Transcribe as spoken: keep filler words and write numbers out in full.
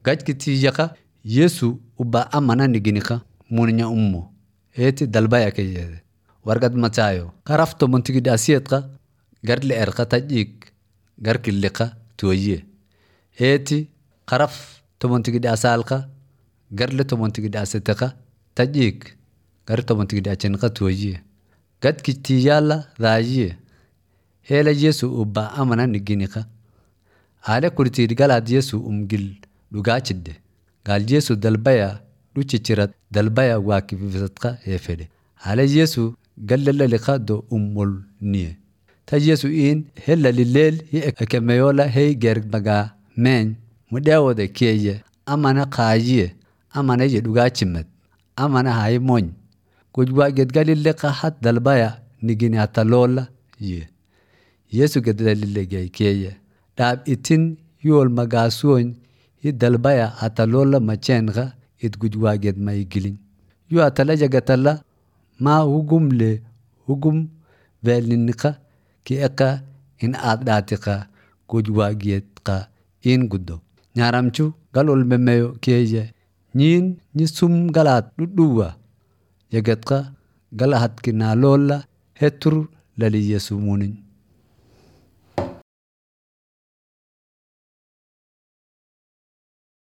gajkiti yaka Yesu uba amana niginika munya ummo eti dalbaya keye wargad matayo karafto montigida asiyetka garle erqa tajik garkilliqa tuwaye eti karaf to montigida asalqa garle to montigida asetqa tajik gar to montigida achenqa tuwaye gajkiti yalla raye hela Yesu uba amana niginika ale kurti galad Yesu umgil lugachide gal Yesu dalbaya luchichirat dalbaya wakifisatka efede ale Yesu gallala liqado ummul niye ta Yesu in hella lilel hi ekemeyola hey germaga men mudawode keye amana qaye amana ye lugachimet amana hay mon kujwa ged galile qahat dalbaya nigini atalola ye Yesu gedalile gay keye dab itin yol magasuon hi dalbaya atalola machenga it gujwa ged maigilin yu atalaja gatala ma hugum le hugum velnika ki eka in addatika gujwa ged ka in guddo nyaramchu galol memeyo keye nyin nisum galat duduwa yagetka galahat kinalola hetur lali Yesu munin